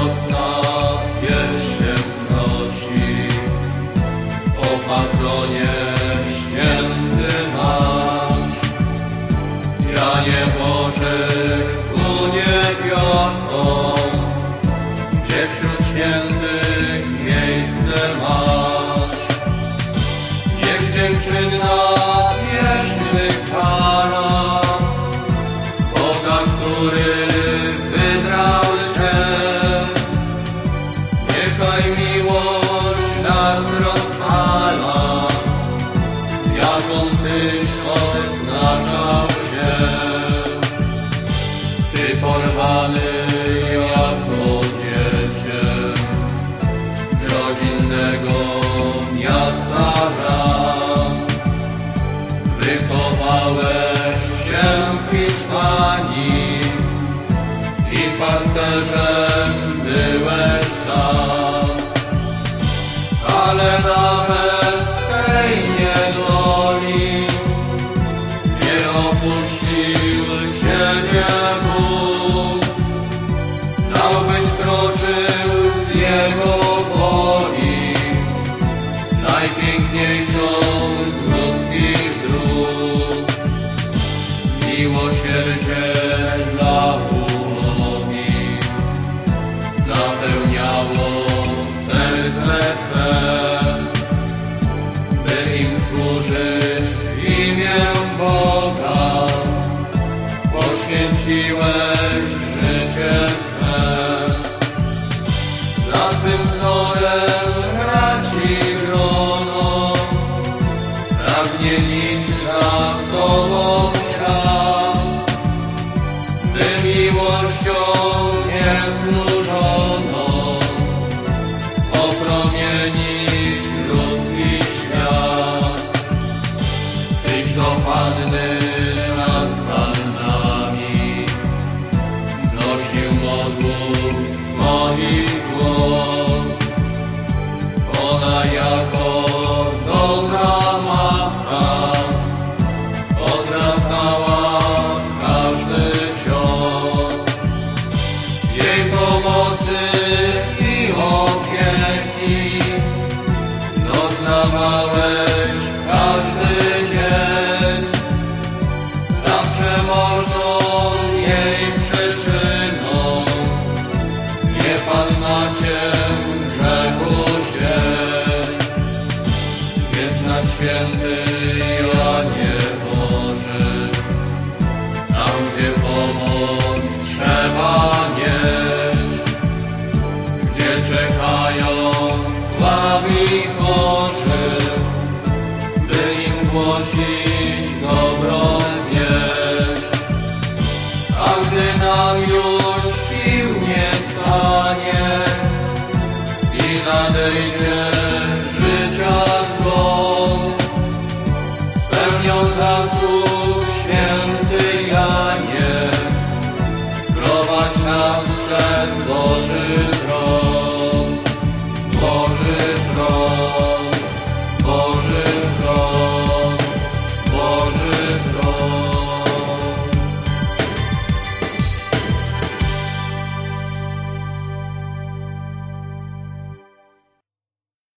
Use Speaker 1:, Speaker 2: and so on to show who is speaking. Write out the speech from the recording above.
Speaker 1: wiosna pierściem wznosi. O patronie święty nasz, Janie Boży ku niebiosą, gdzie wśród świętych miejsce masz. Niech dziękczynna pieśń wychwala Boga, który wybrał Cię. Niechaj miłość nas rozsala, jaką Tyś odznaczał się. Ty porwany jako dziecię z rodzinnego miasta Ram, wychowałeś się w Hiszpanii i pasterzem byłeś tam. Ale nawet w tej niedoli nie opuścił Ciebie Bóg. Dałbyś kroczył z Jego woli, najpiękniejszą z ludzkich dróg. Miłosierdzie dla ubogich napełniało serce Twe, by im służyć w imię Boga. Poświęciłeś życie swe. Za Twym wzorem braci grono pragnie iść za Tobą świat, by miłością nieznużoną opromienić ludzki świat. Tyś do Panny nad pannami znosił modłów swoich głos. Ona jako dobra matka odwracała każdy cios. Jej pomocy i opieki doznawałeś każdy dzień. Zawsze możną jej przyczyną nie Panna Cię grzechu cień. Wiedz nas, święty Janie Boży, tam gdzie pomoc trzeba nieść, gdzie czekają słabi chorzy, by im głosić dobrą wieść. A gdy nam już sił nie stanie i nadejdzie życia zgon, spełnią zasług święty Janie, prowadź nas przed Boży tron, Boży tron.